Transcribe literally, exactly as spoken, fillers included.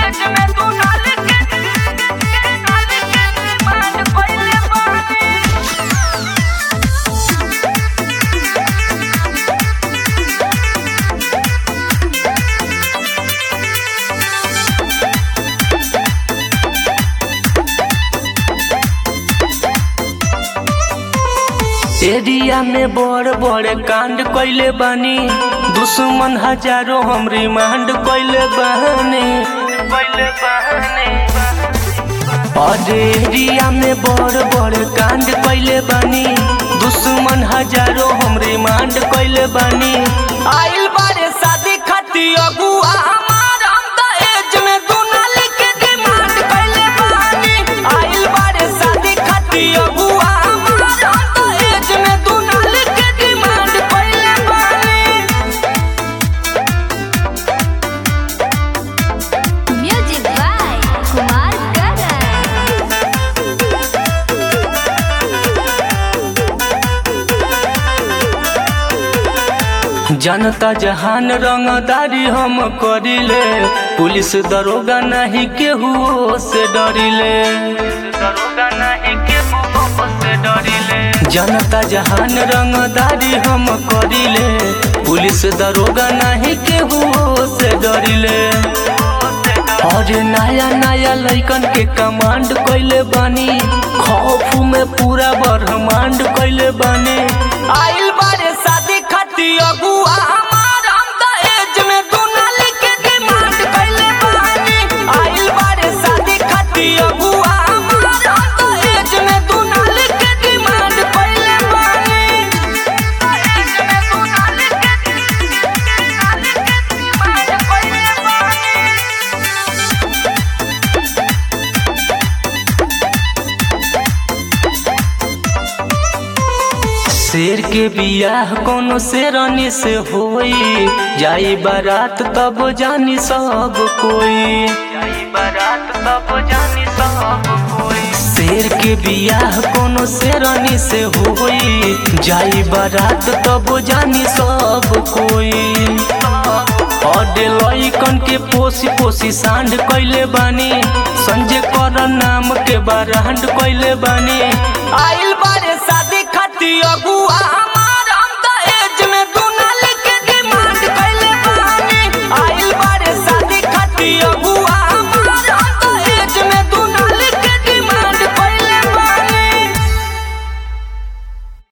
Area में बड़ बड़ कांड कइले बानी, दुश्मन हजारों हम रिमांड कइले बानी कइले बानी और एरिया में बड़ बड़ कांड कइले बानी, दुश्मन हजारों हम रिमांड कइले बानी। आइल बारे शादी खातिर अगुआ हमार हम त एज में दुनाली के डिमांड कइले बानी। आइल बारे शादी खातिर अगुआ हमार हम त एज में दुनाली के डिमांड कइले बानी। Music by Kumar Gagan. जनता जहान रंगदारी हम करिले, पुलिस दरोगा नहीं केहू से डरिले दरोगा नहीं केहू से डरिले। जनता जहान रंगदारी हम करिले, पुलिस दरोगा नहीं केहू से डरिले। और नया नया लइकन के कमांड कइले बानी, खौफ में पूरा ब्रह्मांड कइले बानी। आइल बारे शादी खातिर अगुआ हमार हम त एज में दुनाली के डिमांड कइले बानी। आइल बारे शादी खातिर अगुआ हमार हम त एज में दुनाली के डिमांड कइले बानी। एज में दुनाली के डिमांड कइले बानी। शेर के बियाह कोनो शेरनी से होई, जाई बारात तब जानी सब कोई जाई बारात तब जानी सब कोई। शेर के बियाह कोनो शेरनी से होई, जाई बारात तब जानी सब कोई। और लइकन के पोसी पोसी सांड कइले बानी, संजय कर नाम के बारांड कइले बानी। आइल बारे